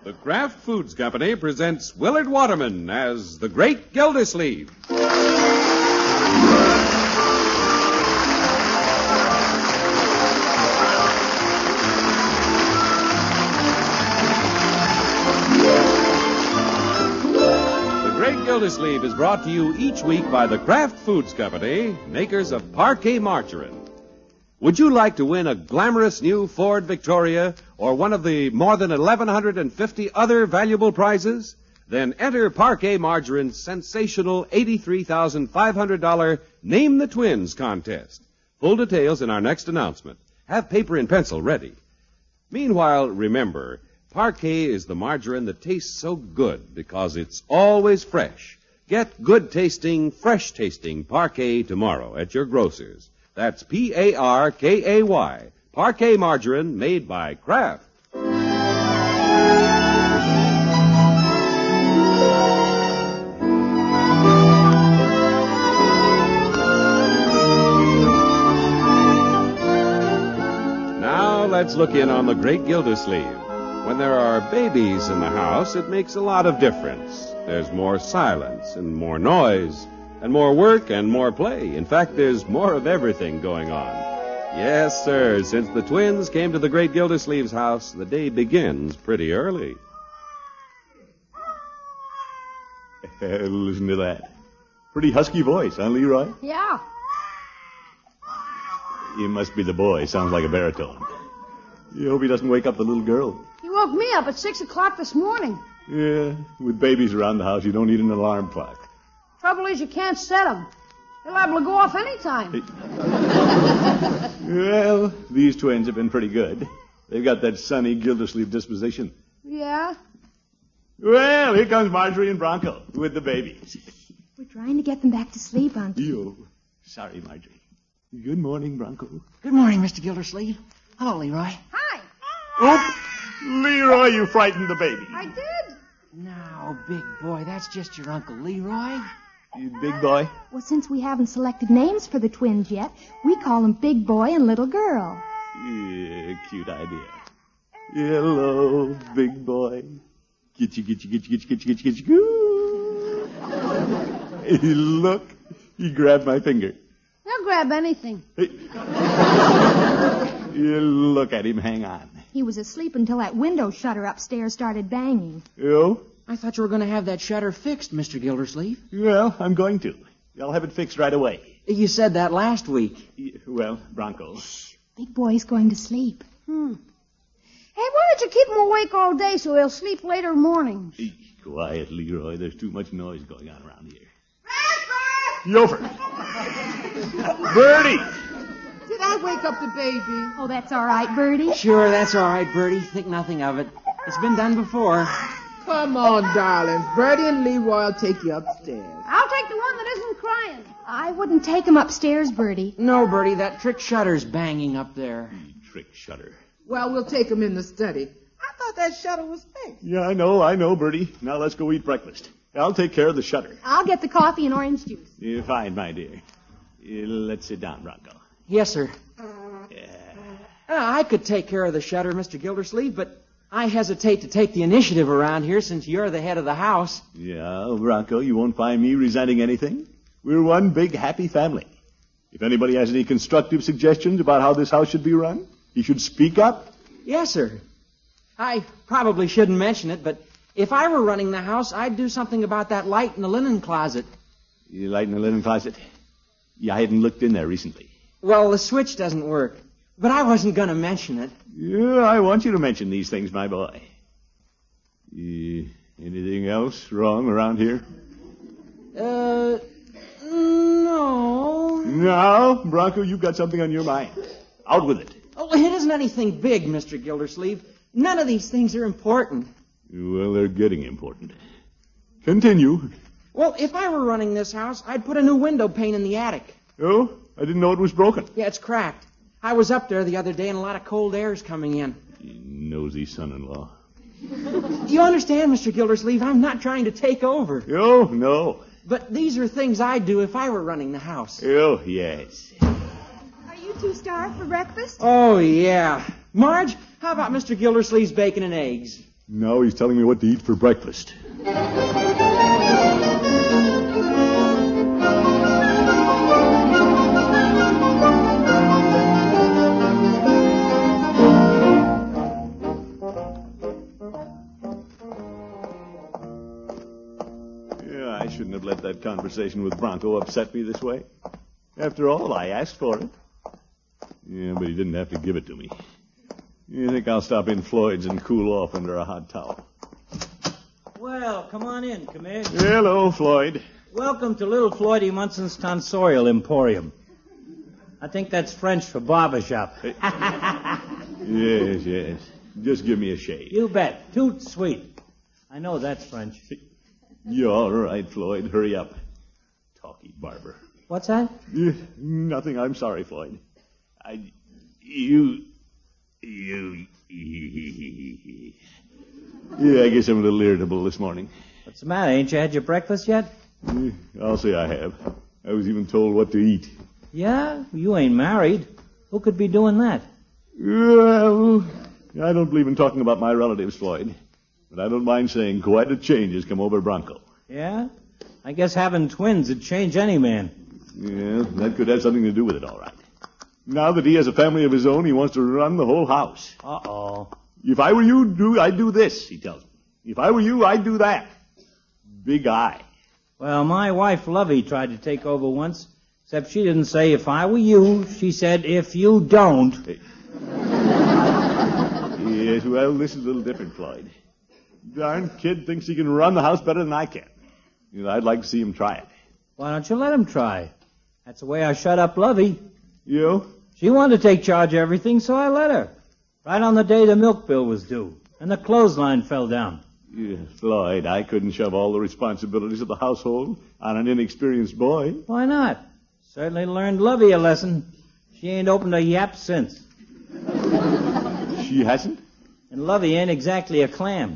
The Kraft Foods Company presents Willard Waterman as the Great Gildersleeve. Gildersleeve is brought to you each week by the Kraft Foods Company, makers of Parquet Margarine. Would you like to win a glamorous new Ford Victoria or one of the more than 1,150 other valuable prizes? Then enter Parquet Margarine's sensational $83,500 Name the Twins contest. Full details in our next announcement. Have paper and pencil ready. Meanwhile, remember, Parquet is the margarine that tastes so good because it's always fresh. Get good-tasting, fresh-tasting Parquet tomorrow at your grocer's. That's Parkay, Parquet margarine made by Kraft. Now let's look in on the Great Gildersleeve. When there are babies in the house, it makes a lot of difference. There's more silence and more noise and more work and more play. In fact, there's more of everything going on. Yes, sir. Since the twins came to the Great Gildersleeve's house, the day begins pretty early. Listen to that. Pretty husky voice, huh, Leroy? Yeah. It must be the boy. Sounds like a baritone. You hope he doesn't wake up the little girl. He woke me up at 6 o'clock this morning. Yeah, with babies around the house, you don't need an alarm clock. Trouble is you can't set them. They're liable to go off any time. Well, these twins have been pretty good. They've got that sunny Gildersleeve disposition. Yeah? Well, here comes Marjorie and Bronco with the babies. We're trying to get them back to sleep, Uncle. Yo, sorry, Marjorie. Good morning, Bronco. Good morning, Mr. Gildersleeve. Hello, Leroy. Hi. Oh, Leroy, you frightened the baby. I did. Now, big boy, that's just your Uncle Leroy. You big boy? Well, since we haven't selected names for the twins yet, we call them Big Boy and Little Girl. Yeah, cute idea. Hello, big boy. Get you. Hey, look, he grabbed my finger. He'll grab anything. Hey. Yeah, look at him, hang on. He was asleep until that window shutter upstairs started banging. You? I thought you were going to have that shutter fixed, Mr. Gildersleeve. Well, I'm going to. I'll have it fixed right away. You said that last week. Well, Bronco. Big Boy's going to sleep. Hey, why don't you keep him awake all day so he'll sleep later mornings? Quiet, Leroy. There's too much noise going on around here. Radford! Yofer! Bertie! Did I wake up the baby? Oh, that's all right, Bertie. Sure, that's all right, Bertie. Think nothing of it. It's been done before. Come on, darlings. Bertie and Leroy will take you upstairs. I'll take the one that isn't crying. I wouldn't take him upstairs, Bertie. No, Bertie, that trick shutter's banging up there. Trick shutter. Well, we'll take them in the study. I thought that shutter was fixed. Yeah, I know, Bertie. Now let's go eat breakfast. I'll take care of the shutter. I'll get the coffee and orange juice. Fine, my dear. Let's sit down, Bronco. Yes, sir. I could take care of the shutter, Mr. Gildersleeve, but I hesitate to take the initiative around here since you're the head of the house. Yeah, Bronco, you won't find me resenting anything. We're one big happy family. If anybody has any constructive suggestions about how this house should be run, he should speak up. Yes, sir. I probably shouldn't mention it, but if I were running the house, I'd do something about that light in the linen closet. You light in the linen closet? Yeah, I hadn't looked in there recently. Well, the switch doesn't work, but I wasn't going to mention it. Yeah, I want you to mention these things, my boy. Anything else wrong around here? No. No? Bronco, you've got something on your mind. Out with it. Oh, it isn't anything big, Mr. Gildersleeve. None of these things are important. Well, they're getting important. Continue. Well, if I were running this house, I'd put a new window pane in the attic. Oh? I didn't know it was broken. Yeah, it's cracked. I was up there the other day and a lot of cold air's coming in. Nosy son-in-law. You understand, Mr. Gildersleeve, I'm not trying to take over. Oh, no. But these are things I'd do if I were running the house. Oh, yes. Are you two starved for breakfast? Oh, yeah. Marge, how about Mr. Gildersleeve's bacon and eggs? Now he's telling me what to eat for breakfast. I shouldn't have let that conversation with Bronco upset me this way. After all, I asked for it. Yeah, but he didn't have to give it to me. You think I'll stop in Floyd's and cool off under a hot towel? Well, come on in, Commish. Hello, Floyd. Welcome to Little Floydie Munson's Tonsorial Emporium. I think that's French for barbershop. Yes. Just give me a shave. You bet. Toot sweet. I know that's French. You're all right, Floyd. Hurry up. Talky barber. What's that? Nothing. I'm sorry, Floyd. Yeah, I guess I'm a little irritable this morning. What's the matter? Ain't you had your breakfast yet? I'll say I have. I was even told what to eat. Yeah? You ain't married. Who could be doing that? Well, I don't believe in talking about my relatives, Floyd. But I don't mind saying quite a change has come over Bronco. Yeah? I guess having twins would change any man. Yeah, that could have something to do with it, all right. Now that he has a family of his own, he wants to run the whole house. Uh-oh. If I were you, I'd do this, he tells me. If I were you, I'd do that. Big eye. Well, my wife, Lovey, tried to take over once, except she didn't say, if I were you. She said, if you don't. Yes, well, this is a little different, Floyd. Darn kid thinks he can run the house better than I can. I'd like to see him try it. Why don't you let him try? That's the way I shut up Lovey. You? She wanted to take charge of everything, so I let her. Right on the day the milk bill was due, and the clothesline fell down. Yeah, Floyd, I couldn't shove all the responsibilities of the household on an inexperienced boy. Why not? Certainly learned Lovey a lesson. She ain't opened a yap since. She hasn't? And Lovey ain't exactly a clam.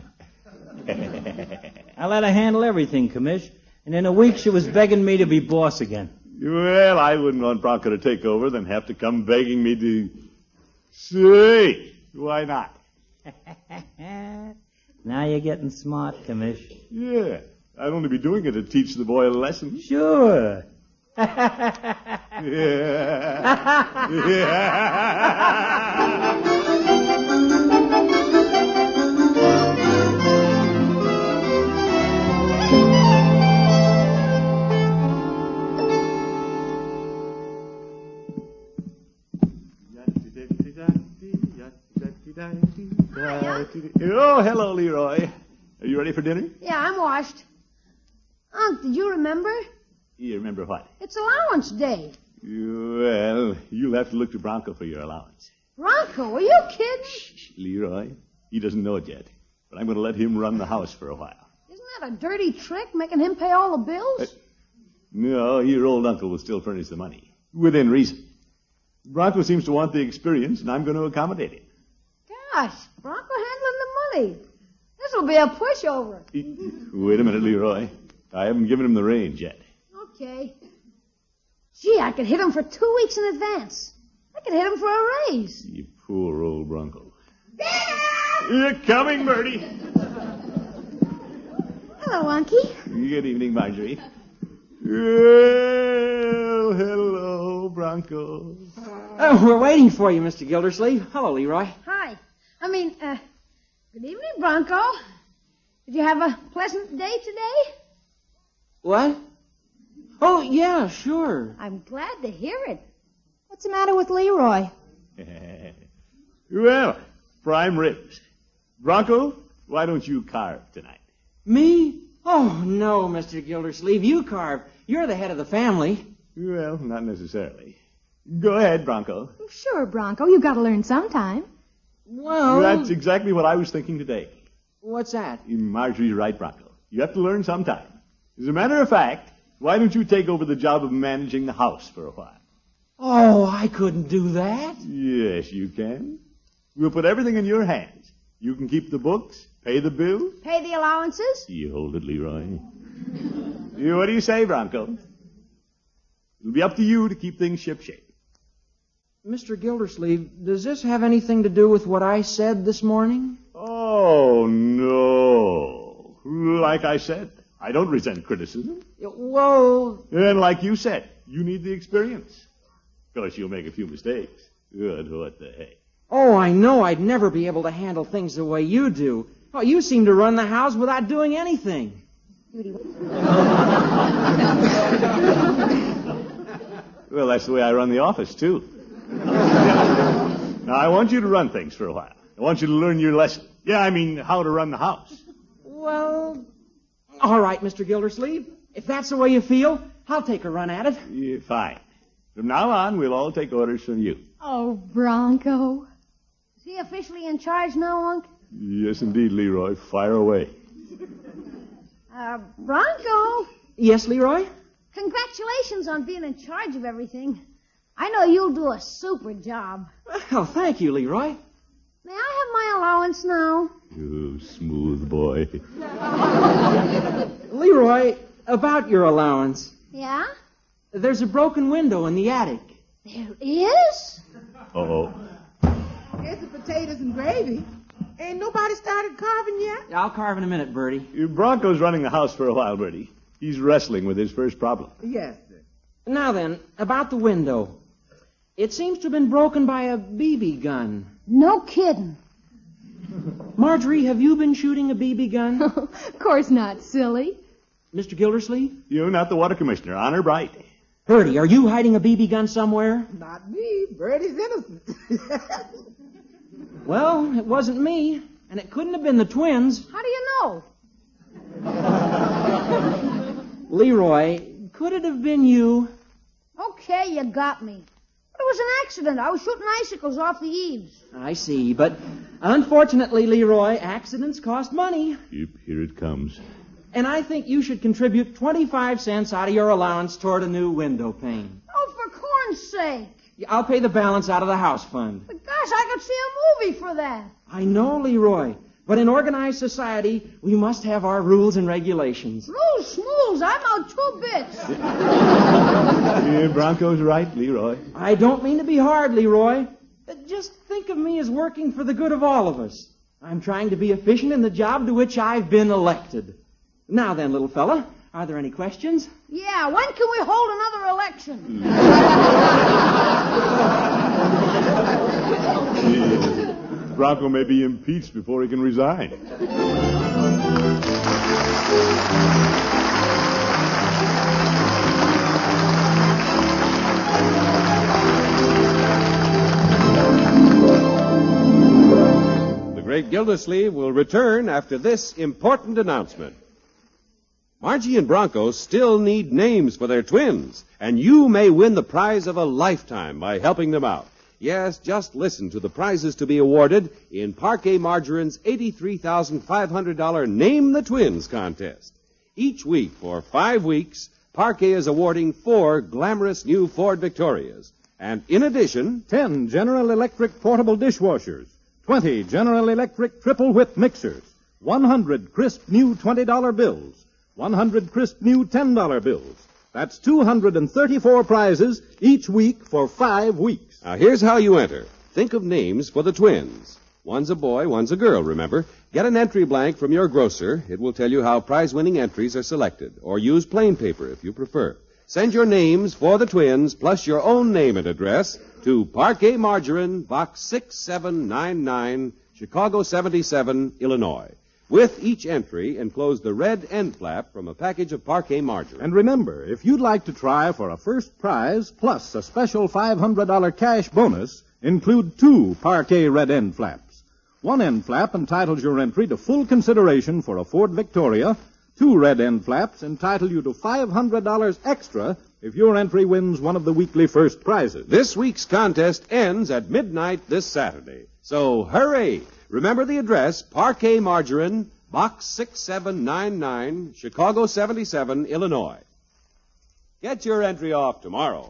I let her handle everything, Commish, and in a week she was begging me to be boss again. Well, I wouldn't want Bronco to take over, then have to come begging me to... Say, why not? Now you're getting smart, Commish. Yeah, I'd only be doing it to teach the boy a lesson. Sure. Oh, hello, Leroy. Are you ready for dinner? Yeah, I'm washed. Unc, did you remember? You remember what? It's allowance day. Well, you'll have to look to Bronco for your allowance. Bronco, are you kidding? Shh, Leroy. He doesn't know it yet, but I'm going to let him run the house for a while. Isn't that a dirty trick, making him pay all the bills? No, your old uncle will still furnish the money, within reason. Bronco seems to want the experience, and I'm going to accommodate him. Gosh, Bronco handling the money. This'll be a pushover. Wait a minute, Leroy. I haven't given him the reins yet. Okay. Gee, I could hit him for 2 weeks in advance. I could hit him for a raise. You poor old Bronco. You're coming, Bertie. Hello, Unky. Good evening, Marjorie. Well, hello, Bronco. Oh, we're waiting for you, Mr. Gildersleeve. Hello, Leroy. Hi. Good evening, Bronco. Did you have a pleasant day today? What? Oh, yeah, sure. I'm glad to hear it. What's the matter with Leroy? Well, prime ribs. Bronco, why don't you carve tonight? Me? Oh, no, Mr. Gildersleeve. You carve. You're the head of the family. Well, not necessarily. Go ahead, Bronco. Sure, Bronco. You got to learn sometime. Well... That's exactly what I was thinking today. What's that? Marjorie's right, Bronco. You have to learn sometime. As a matter of fact, why don't you take over the job of managing the house for a while? Oh, I couldn't do that. Yes, you can. We'll put everything in your hands. You can keep the books, pay the bill. Pay the allowances? You hold it, Leroy. What do you say, Bronco? It'll be up to you to keep things shipshape. Mr. Gildersleeve, does this have anything to do with what I said this morning? Oh, Oh, no. Like I said, I don't resent criticism. Well, And like you said, you need the experience. Of course, you'll make a few mistakes. Good, what the heck. oh, I know I'd never be able to handle things the way you do. Oh, you seem to run the house without doing anything. Well, that's the way I run the office, too. Now, I want you to run things for a while. I want you to learn your lesson. Yeah, I mean, how to run the house. Well, all right, Mr. Gildersleeve. If that's the way you feel, I'll take a run at it. Yeah, fine. From now on, we'll all take orders from you. Oh, Bronco. Is he officially in charge now, Unc? Yes, indeed, Leroy. Fire away. Bronco, Yes, Leroy? congratulations on being in charge of everything. I know you'll do a super job. Well, thank you, Leroy. May I have my allowance now? You smooth boy. Leroy, about your allowance. Yeah? There's a broken window in the attic. There is? Uh-oh. Here's the potatoes and gravy. Ain't nobody started carving yet? I'll carve in a minute, Bertie. Bronco's running the house for a while, Bertie. He's wrestling with his first problem. Yes, sir. Now then, about the window. It seems to have been broken by a BB gun. No kidding. Marjorie, have you been shooting a BB gun? Of course not, silly. Mr. Gildersleeve? You, not the water commissioner. Honor bright. Bertie, are you hiding a BB gun somewhere? Not me. Bertie's innocent. Well, it wasn't me, and it couldn't have been the twins. How do you know? Leroy, could it have been you? Okay, you got me. But it was an accident. I was shooting icicles off the eaves. I see, but unfortunately, Leroy, accidents cost money. Yep, here it comes. And I think you should contribute 25 cents out of your allowance toward a new window pane. Oh, for corn's sake. I'll pay the balance out of the house fund. But gosh, I could see a movie for that. I know, Leroy, but in organized society, we must have our rules and regulations. Rules, schmools, I'm out 2 bits. Yeah, Bronco's right, Leroy. I don't mean to be hard, Leroy. Just think of me as working for the good of all of us. I'm trying to be efficient in the job to which I've been elected. Now then, little fella, are there any questions? Yeah, when can we hold another election? Bronco may be impeached before he can resign. The Great Gildersleeve will return after this important announcement. Margie and Bronco still need names for their twins, and you may win the prize of a lifetime by helping them out. Yes, just listen to the prizes to be awarded in Parquet Margarine's $83,500 Name the Twins contest. Each week for 5 weeks, Parquet is awarding 4 glamorous new Ford Victorias. And in addition, 10 General Electric portable dishwashers, 20 General Electric triple whip mixers, 100 crisp new $20 bills, 100 crisp new $10 bills. That's 234 prizes each week for 5 weeks. Now, here's how you enter. Think of names for the twins. One's a boy, one's a girl, remember. Get an entry blank from your grocer. It will tell you how prize-winning entries are selected. Or use plain paper if you prefer. Send your names for the twins, plus your own name and address, to Parquet Margarine, Box 6799, Chicago 77, Illinois. With each entry, enclose the red end flap from a package of Parquet Margarine. And remember, if you'd like to try for a first prize plus a special $500 cash bonus, include 2 Parquet red end flaps. One end flap entitles your entry to full consideration for a Ford Victoria. 2 red end flaps entitle you to $500 extra if your entry wins one of the weekly first prizes. This week's contest ends at midnight this Saturday. So hurry! Remember the address, Parquet Margarine, Box 6799, Chicago 77, Illinois. Get your entry off tomorrow.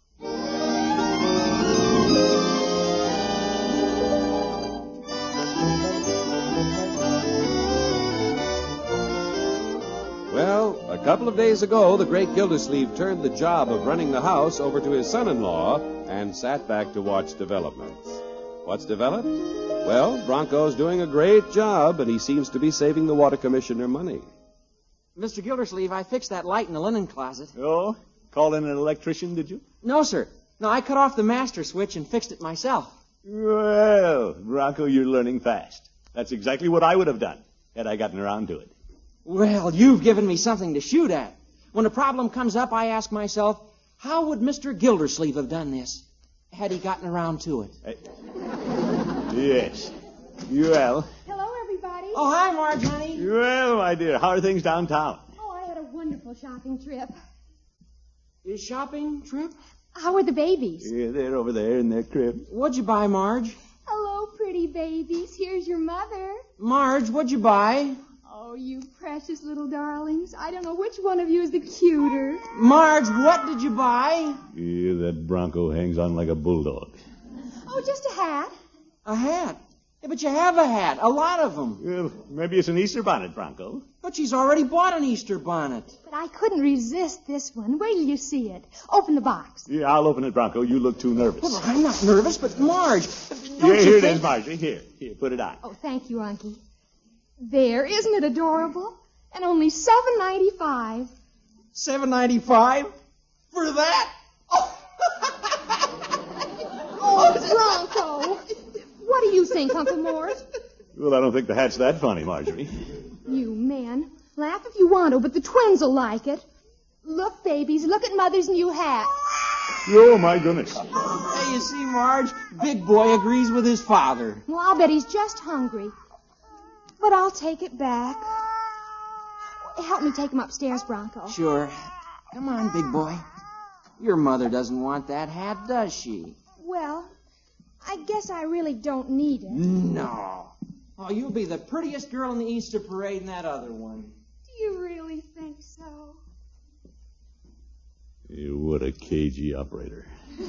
Well, a couple of days ago, the great Gildersleeve turned the job of running the house over to his son-in-law and sat back to watch developments. What's developed? Well, Bronco's doing a great job, and he seems to be saving the water commissioner money. Mr. Gildersleeve, I fixed that light in the linen closet. Oh? Called in an electrician, did you? No, sir. No, I cut off the master switch and fixed it myself. Well, Bronco, you're learning fast. That's exactly what I would have done had I gotten around to it. Well, you've given me something to shoot at. When a problem comes up, I ask myself, how would Mr. Gildersleeve have done this had he gotten around to it? Yes. Well. Hello, everybody. Oh, hi, Marge, honey. Well, my dear, how are things downtown? Oh, I had a wonderful shopping trip. Your shopping trip? How are the babies? Yeah, they're over there in their crib. What'd you buy, Marge? Hello, pretty babies. Here's your mother. Marge, what'd you buy? Oh, you precious little darlings. I don't know which one of you is the cuter. Marge, what did you buy? Yeah, that Bronco hangs on like a bulldog. Oh, just a hat. A hat. Yeah, but you have a hat. A lot of them. Well, maybe it's an Easter bonnet, Bronco. But she's already bought an Easter bonnet. But I couldn't resist this one. Wait till you see it. Open the box. Yeah, I'll open it, Bronco. You look too nervous. Well, I'm not nervous, but Marge, don't Yeah, you here it think... is, Marjorie. Here, put it on. Oh, thank you, Unky. There, isn't it adorable? And only $7.95. $7.95 for that? Oh, Bronco. What do you think, Uncle Mort? Well, I don't think the hat's that funny, Marjorie. You men, laugh if you want to, but the twins will like it. Look, babies, look at Mother's new hat. Oh, my goodness. Hey, you see, Marge, Big Boy agrees with his father. Well, I'll bet he's just hungry. But I'll take it back. Help me take him upstairs, Bronco. Sure. Come on, Big Boy. Your mother doesn't want that hat, does she? Well, I guess I really don't need it. No. Oh, you'll be the prettiest girl in the Easter parade in that other one. Do you really think so? What a cagey operator.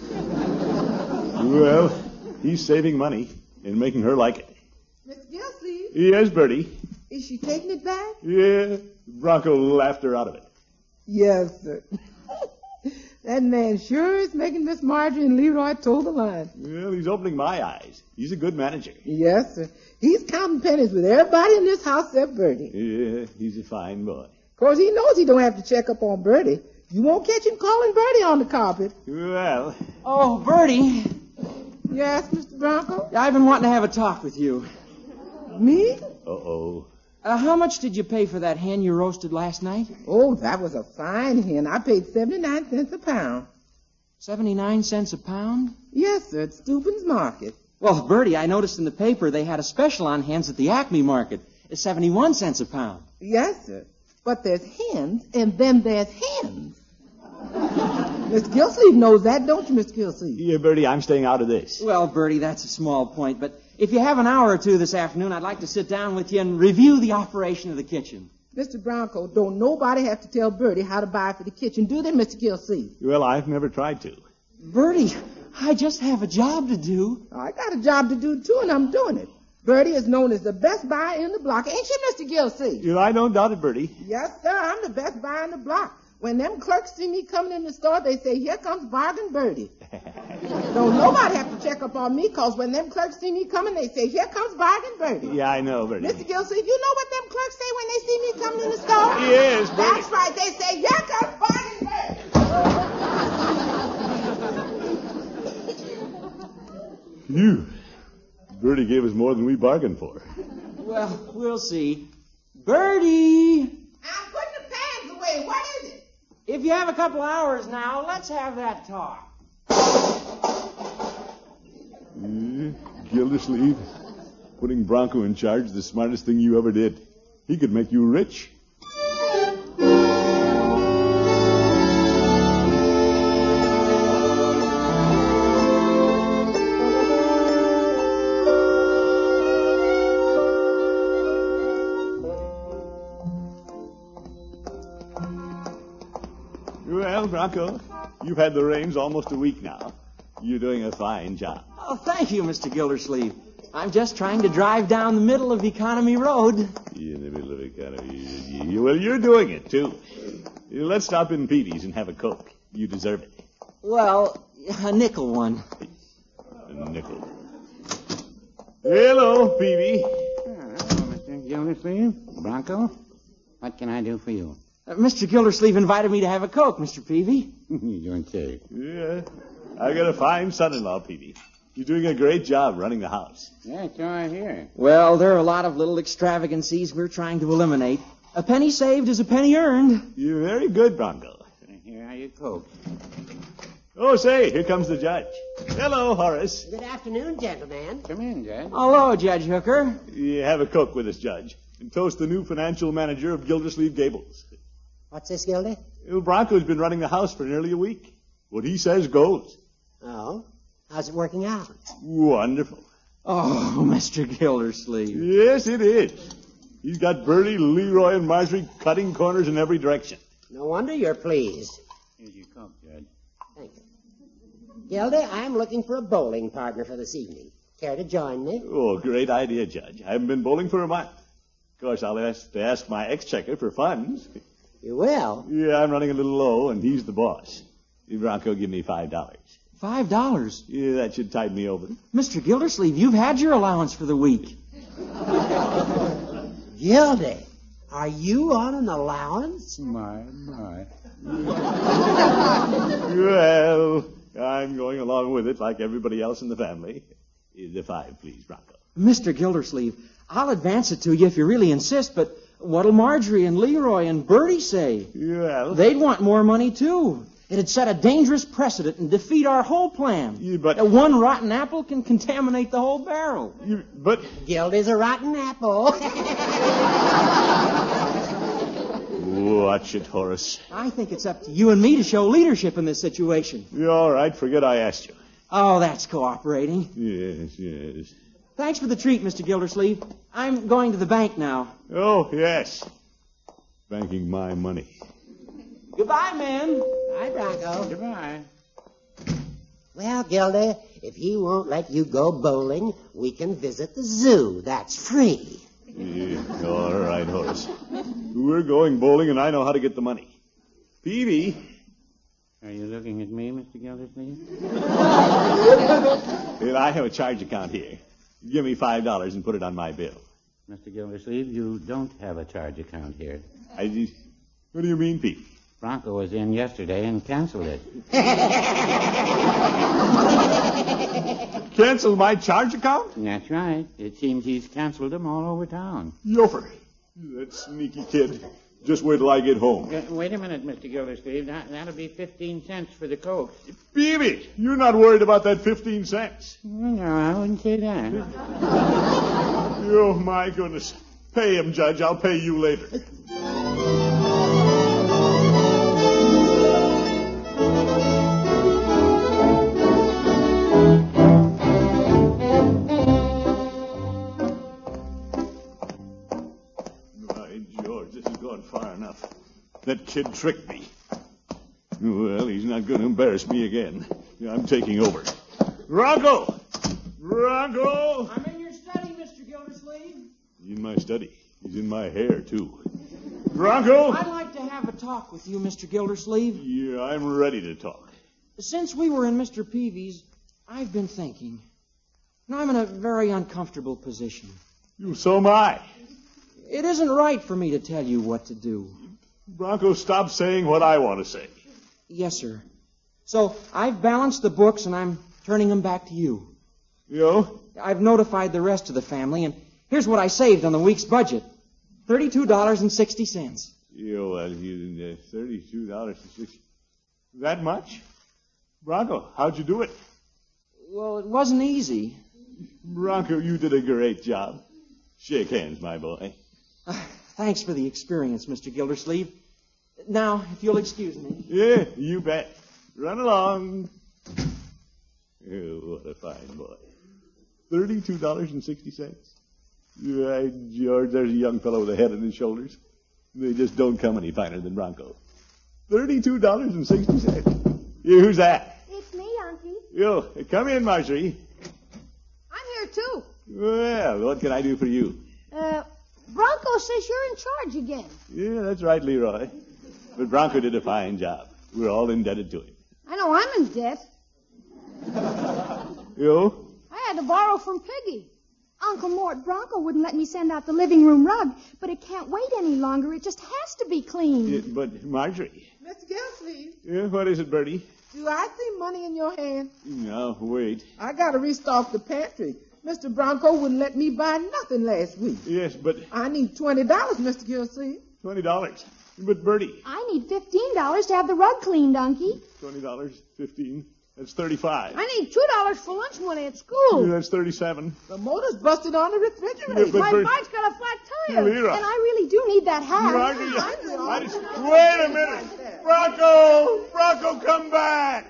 Well, he's saving money and making her like it. Mr. Gilsleeve, Yes, Bertie. is she taking it back? Yeah, Bronco laughed her out of it. Yes, sir. That man sure is making Miss Marjorie and Leroy toe the line. Well, he's opening my eyes. He's a good manager. Yes, sir. He's counting pennies with everybody in this house except Bertie. Yeah, he's a fine boy. Of course, he knows he don't have to check up on Bertie. You won't catch him calling Bertie on the carpet. Well, Oh, Bertie, Yes, Mr. Bronco? I've been wanting to have a talk with you. Me? uh-oh. How much did you pay for that hen you roasted last night? Oh, that was a fine hen. I paid 79 cents a pound. 79 cents a pound? Yes, sir, at Steuben's Market. Well, Bertie, I noticed in the paper they had a special on hens at the Acme Market. It's 71 cents a pound. Yes, sir. But there's hens, and then there's hens. Miss Gilsleeve knows that, don't you, Miss Gilsleeve? Yeah, Bertie, I'm staying out of this. Well, Bertie, that's a small point, but if you have an hour or two this afternoon, I'd like to sit down with you and review the operation of the kitchen. Mr. Bronco, don't nobody have to tell Bertie how to buy for the kitchen, do they, Mr. Gilsleeve? Well, I've never tried to. Bertie, I just have a job to do. I got a job to do, too, and I'm doing it. Bertie is known as the best buyer in the block. Ain't you, Mr. Gilsleeve? Yeah, I don't doubt it, Bertie. Yes, sir, I'm the best buyer in the block. When them clerks see me coming in the store, they say, here comes Bargain Bertie. Don't nobody have to check up on me, because when them clerks see me coming, they say, here comes Bargain Bertie. Yeah, I know, Bertie. Mr. Gilsleeve, you know what them clerks say when they see me coming in the store? Yes, Bertie. That's right. They say, here comes Bargain Bertie. Phew. Bertie gave us more than we bargained for. Well, we'll see. Bertie! I'm putting the pans away. What is it? If you have a couple hours now, let's have that talk. Gildersleeve, putting Bronco in charge is the smartest thing you ever did. He could make you rich. Well, Bronco, you've had the reins almost a week now. You're doing a fine job. Oh, thank you, Mr. Gildersleeve. I'm just trying to drive down the middle of Economy Road. In the middle of economy. Well, you're doing it, too. Let's stop in Petey's and have a Coke. You deserve it. Well, a nickel one. A nickel. Hello, Peavy. Hello, Mr. Gildersleeve. Bronco, what can I do for you? Mr. Gildersleeve invited me to have a Coke, Mr. Peavy. You okay? Yeah, I got a fine son-in-law, Peavy. You're doing a great job running the house. Yeah, so I hear. Well, there are a lot of little extravagancies we're trying to eliminate. A penny saved is a penny earned. You're very good, Bronco. Here are your Cokes. Oh, say, here comes the judge. Hello, Horace. Good afternoon, gentlemen. Come in, Judge. Hello, Judge Hooker. You have a Coke with us, Judge, and toast the new financial manager of Gildersleeve Gables. What's this, Gildy? Well, Bronco's been running the house for nearly a week. What he says goes. Oh, how's it working out? Wonderful. Oh, Mr. Gildersleeve. Yes, it is. He's got Bertie, Leroy, and Marjorie cutting corners in every direction. No wonder you're pleased. Here's your Coke, Judge. Thank you. Gildy, I'm looking for a bowling partner for this evening. Care to join me? Oh, great idea, Judge. I haven't been bowling for a month. Of course, I'll have to ask my exchequer for funds. You will? Yeah, I'm running a little low, and he's the boss. Bronco, give me $5. $5? Yeah, that should tide me over. Mr. Gildersleeve, you've had your allowance for the week. Gildy, are you on an allowance? My. Well, I'm going along with it like everybody else in the family. The 5, please, Bronco. Mr. Gildersleeve, I'll advance it to you if you really insist, but what'll Marjorie and Leroy and Bertie say? Well, They'd want more money, too. It'd set a dangerous precedent and defeat our whole plan. Yeah, but... One rotten apple can contaminate the whole barrel. But... Gildy's a rotten apple. Watch it, Horace. I think it's up to you and me to show leadership in this situation. You're all right. Forget I asked you. Oh, that's cooperating. Yes. Thanks for the treat, Mr. Gildersleeve. I'm going to the bank now. Oh, yes. Banking my money. Goodbye, man. Bye, Bronco. Goodbye. Well, Gildy, if he won't let you go bowling, we can visit the zoo. That's free. Yeah, all right, Horace. We're going bowling, and I know how to get the money. Peavy. Are you looking at me, Mr. Gildersleeve? Well, I have a charge account here. Give me $5 and put it on my bill. Mr. Gildersleeve, you don't have a charge account here. What do you mean, Peavy? Bronco was in yesterday and canceled it. Cancel my charge account? That's right. It seems he's canceled them all over town. Yofer. That sneaky kid. Just wait till I get home. Wait a minute, Mr. Gildersleeve. That'll be 15 cents for the Coke. Peavy, you're not worried about that 15 cents. No, I wouldn't say that. Oh, my goodness. Pay him, Judge. I'll pay you later. Far enough. That kid tricked me. Well, he's not going to embarrass me again. I'm taking over. Bronco! Bronco! I'm in your study, Mr. Gildersleeve. In my study. He's in my hair, too. Bronco! I'd like to have a talk with you, Mr. Gildersleeve. Yeah, I'm ready to talk. Since we were in Mr. Peavy's, I've been thinking. Now, I'm in a very uncomfortable position. So am I. It isn't right for me to tell you what to do. Bronco, stop saying what I want to say. Yes, sir. So I've balanced the books and I'm turning them back to you. You? I've notified the rest of the family, and here's what I saved on the week's budget. $32.60. Well, you $32.60. That much? Bronco, how'd you do it? Well, it wasn't easy. Bronco, you did a great job. Shake hands, my boy. Thanks for the experience, Mr. Gildersleeve. Now, if you'll excuse me. Yeah, you bet. Run along. Oh, what a fine boy. $32.60. Right, George, there's a young fellow with a head on his shoulders. They just don't come any finer than Bronco. $32.60. Who's that? It's me, Unky. Yo, come in, Marjorie. I'm here, too. Well, what can I do for you? Bronco says you're in charge again. Yeah, that's right, Leroy. But Bronco did a fine job. We're all indebted to him. I know I'm in debt. You? I had to borrow from Piggy. Uncle Mort, Bronco wouldn't let me send out the living room rug, but it can't wait any longer. It just has to be cleaned. But, Marjorie. Mr. Gilsleeve, Yeah, what is it, Bertie? do I see money in your hand? No, wait. I got to restock the pantry. Mr. Bronco wouldn't let me buy nothing last week. Yes, but I need $20, Mr. Gilsleeve. $20. But, Bertie. I need $15 to have the rug cleaned, Unky. $20, 15. That's 35. I need $2 for lunch money at school. That's 37. The motor's busted on the refrigerator. Yeah, but My Bertie- bike's got a flat tire. Lyra. And I really do need that hat. Marjorie, wait a minute. Bronco! Bronco, come back!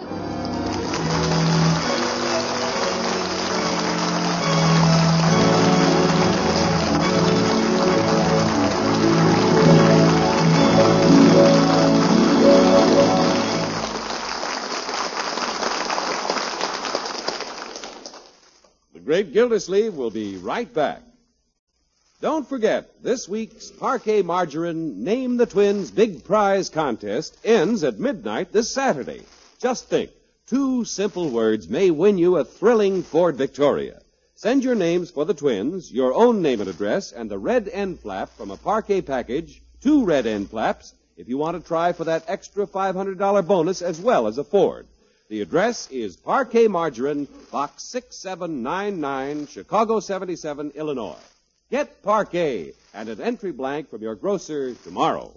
The Great Gildersleeve will be right back. Don't forget, this week's Parquet Margarine Name the Twins Big Prize Contest ends at midnight this Saturday. Just think, 2 simple words may win you a thrilling Ford Victoria. Send your names for the twins, your own name and address, and the red end flap from a Parquet package, 2 red end flaps, if you want to try for that extra $500 bonus as well as a Ford. The address is Parquet Margarine, Box 6799, Chicago 77, Illinois. Get Parquet and an entry blank from your grocer tomorrow.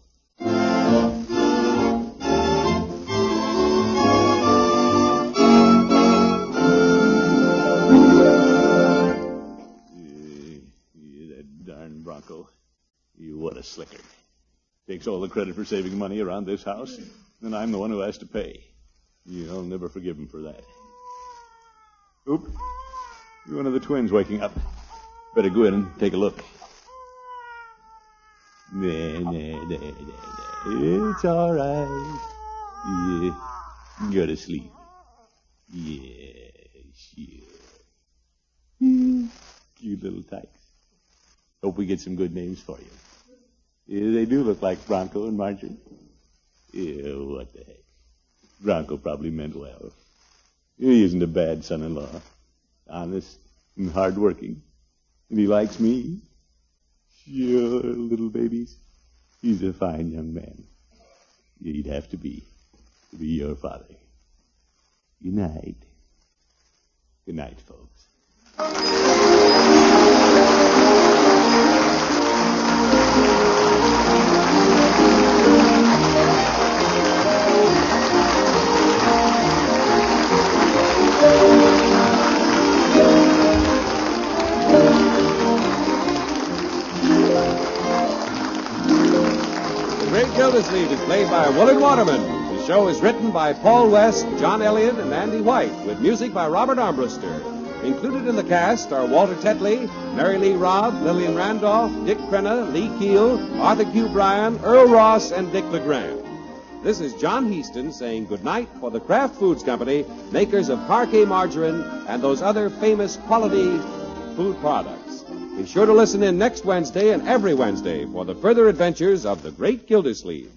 That darn Bronco. What a slicker. Takes all the credit for saving money around this house, and I'm the one who has to pay. I'll never forgive him for that. Oop. One of the twins waking up. Better go in and take a look. It's all right. Yeah. Go to sleep. Yeah, sure. Cute little tykes. Hope we get some good names for you. Yeah, they do look like Bronco and Marjorie. Yeah, what the heck. Bronco probably meant well. He isn't a bad son-in-law. Honest and hard-working. And he likes me. Sure, little babies. He's a fine young man. He'd have to be your father. Good night. Good night, folks. The Great Gildersleeve is played by Willard Waterman. The show is written by Paul West, John Elliott, and Andy White, with music by Robert Armbruster. Included in the cast are Walter Tetley, Mary Lee Robb, Lillian Randolph, Dick Crenna, Lee Keel, Arthur Q. Bryan, Earl Ross, and Dick LeGrand. This is John Heaston saying goodnight for the Kraft Foods Company, makers of Parquet Margarine and those other famous quality food products. Be sure to listen in next Wednesday and every Wednesday for the further adventures of the Great Gildersleeve.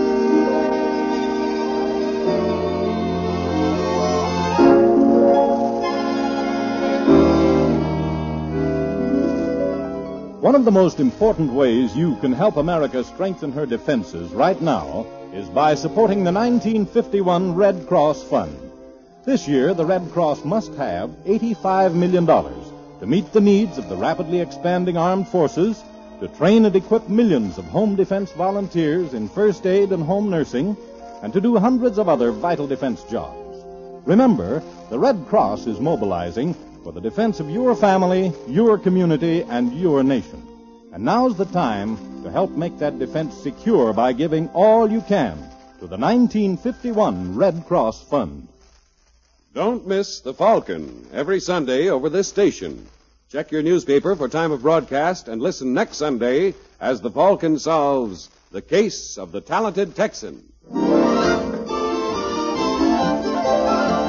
One of the most important ways you can help America strengthen her defenses right now is by supporting the 1951 Red Cross Fund. This year, the Red Cross must have $85 million to meet the needs of the rapidly expanding armed forces, to train and equip millions of home defense volunteers in first aid and home nursing, and to do hundreds of other vital defense jobs. Remember, the Red Cross is mobilizing for the defense of your family, your community, and your nation. And now's the time to help make that defense secure by giving all you can to the 1951 Red Cross Fund. Don't miss The Falcon every Sunday over this station. Check your newspaper for time of broadcast and listen next Sunday as The Falcon solves the case of the talented Texan.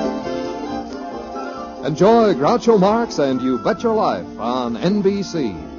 Enjoy Groucho Marx and You Bet Your Life on NBC.